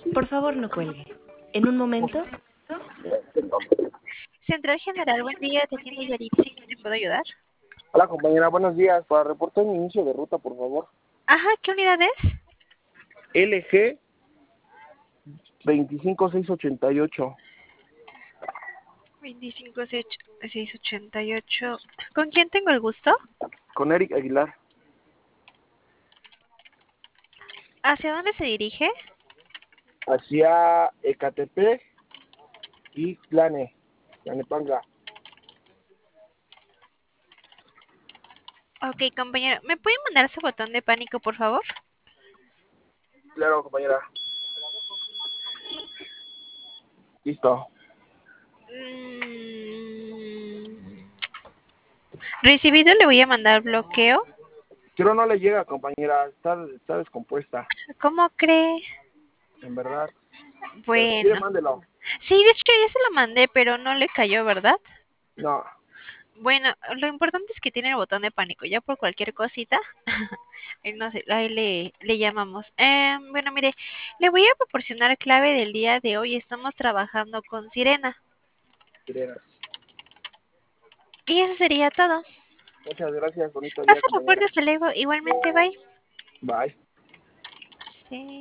Por favor, no cuelgue. En un momento. Central General, buen día, te atiende Yaritza, ¿en qué te puedo ayudar? Hola compañera, buenos días. Para reportar mi inicio de ruta, por favor. Ajá, ¿qué unidad es? LG 25688. 25688. ¿Con quién tengo el gusto? Con Eric Aguilar. ¿Hacia dónde se dirige? Hacia Ecatepec y Tlanepantla. Ok, compañero, ¿me puede mandar su botón de pánico, por favor? Claro, compañera. Listo. Mm, Recibido, le voy a mandar bloqueo. Pero no le llega, compañera. Está descompuesta, ¿Cómo cree? en verdad. Pero si quiere, Bueno. mándelo. Sí, de hecho ya se lo mandé, pero no le cayó, ¿verdad? No. Bueno, lo importante es que tiene el botón de pánico, ya por cualquier cosita, no sé, ahí le llamamos. Bueno, mire, le voy a proporcionar clave del día de hoy, estamos trabajando con Sirena. Sirenas. Y eso sería todo. Muchas gracias. Bonito día, Pásalo compañera. fuerte, hasta luego, igualmente, bye. Bye. Sí.